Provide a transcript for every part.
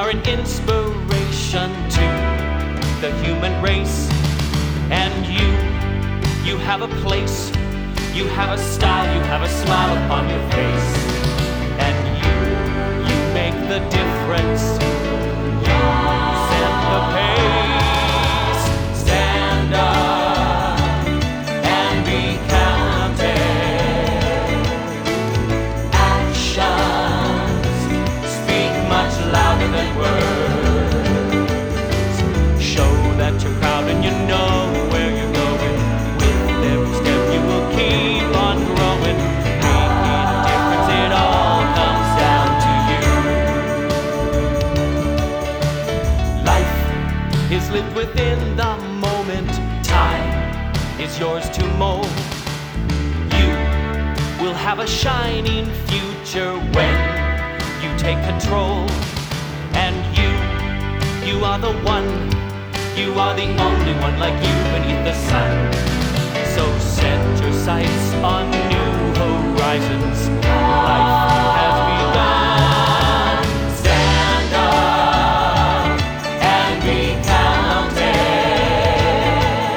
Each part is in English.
are an inspiration to the human race. And you have a place, you have a style, you have a smile upon your face. And you make the difference. You set the pace. Stand up and be counted. Actions speak much louder than words. Show that you're proud and you know where you're going. With every step you will keep on growing. Making a difference, it all comes down to you. Life is lived within the moment. Time is yours to mold. You will have a shining future when you take control. And you are the one, you are the only one like you beneath the sun. So set your sights on new horizons. Life has begun. Stand up and be counted.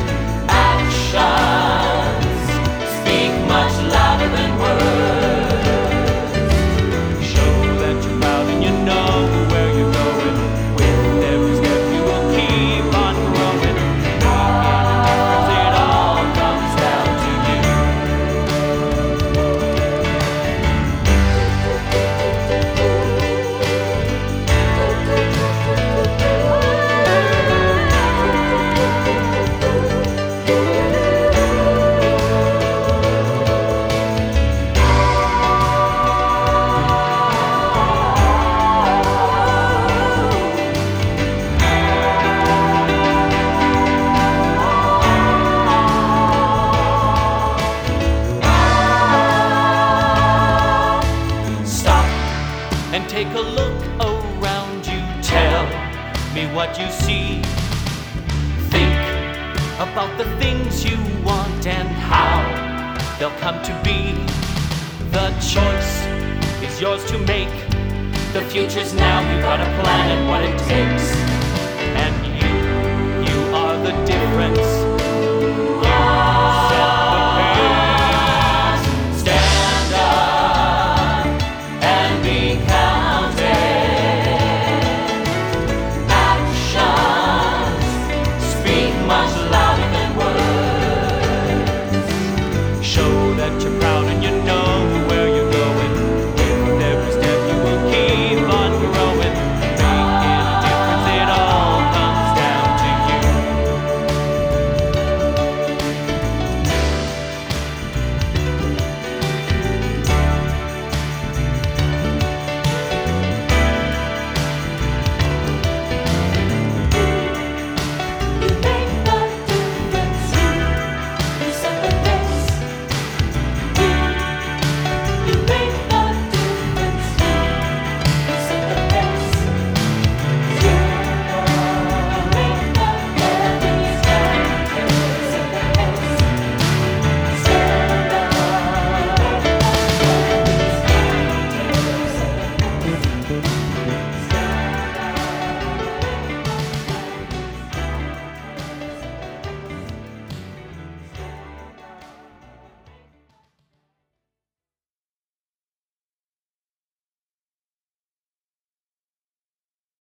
Actions speak much louder than words. Show that you're proud and you know where you're going. With every step you will keep on growing. Making a difference, it all comes down to you. Stop and take a look around you. Tell me what you see. Think about the things you want and how they'll come to be. The choice is yours to make. The future's now, you gotta plan it what it takes. And you are the difference.